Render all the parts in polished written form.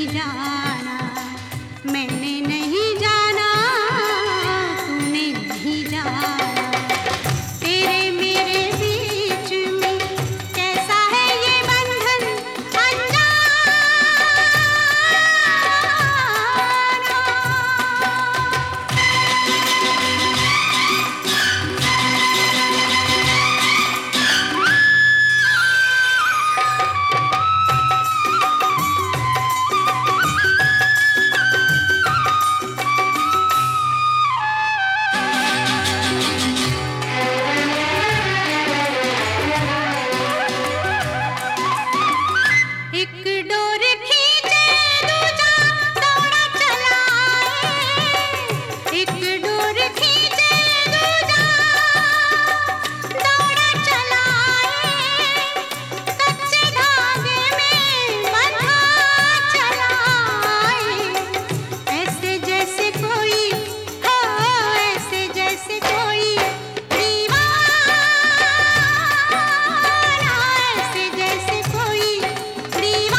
नहीं जाना, मैंने नहीं जाना, तूने नहीं जाना। तेरे मेरे बीच में कैसा है ये बंधन अनजाना। एक डोर खींचे दूजा दौड़ा चला आए, एक डोर खींचे दूजा दौड़ा चला आए, कच्चे धागे में बंधा चला आए। ऐसे जैसे कोई हो, ऐसे जैसे कोई दीवाना, ऐसे जैसे कोई दीवाना।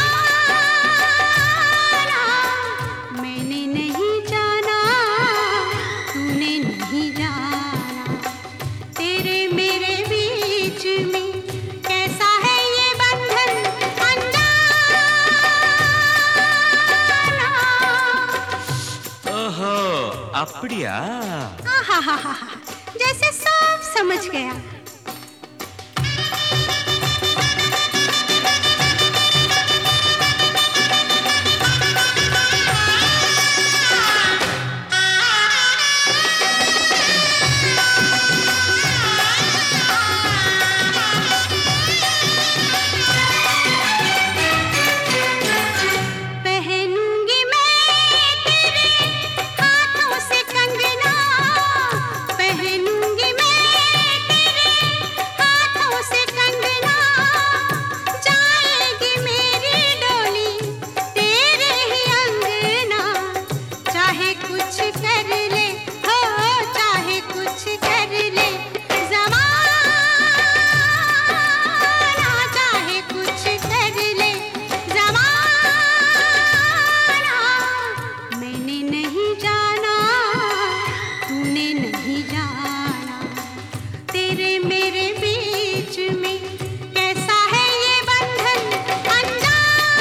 मैंने नहीं जाना, तूने नहीं जाना, तेरे मेरे बीच में कैसा है ये बंधन अनजाना। ओहो அப்படியா? आहाहाहा, जैसे सब समझ गया। पहनूंगी मैं तेरे हाथों से कंगना, पहनूंगी मैं तेरे हाथों से कंगना। जाएगी मेरी डोली तेरे ही अंगना, चाहे कुछ कर ले हो, चाहे कुछ कर ले ज़माना, चाहे कुछ कर ले ज़माना। मैंने नहीं जाना, तूने नहीं जाना, तेरे मेरे बीच में कैसा है ये बंधन अनजाना।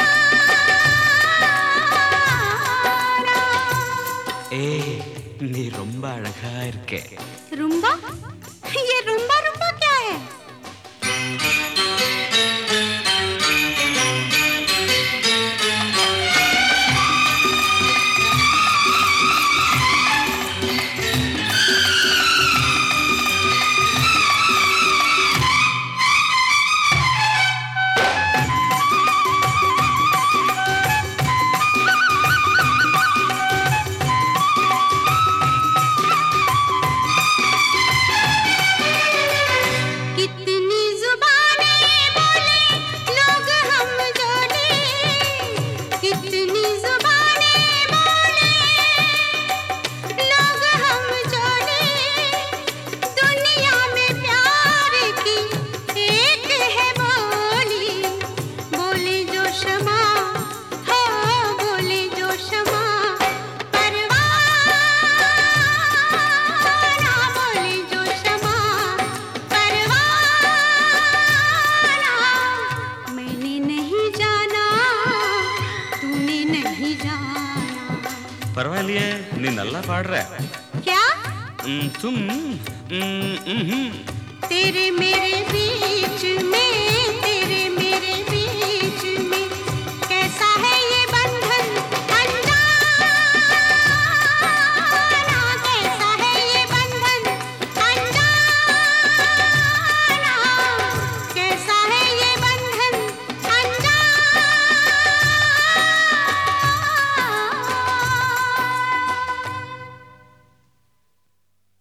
ஏய் நீ ரொம்ப அழகா இருக்க. रुम्बा? ये रुम्बा रुम्बा क्या है? कितनी जुबानें बोले लोग हम जोड़े, कितनी जुबानें बोले लोग हम जोड़े। दुनिया में प्यार की एक है बोली, बोले जो शमा हो, बोले जो शमा परवाना, बोले जो शमा परवाना। मैंने नहीं जाना, तूने नहीं जाना। பரவாயில்லையே நீ நல்லா பாடுற. क्या? तुम तेरे मेरे बीच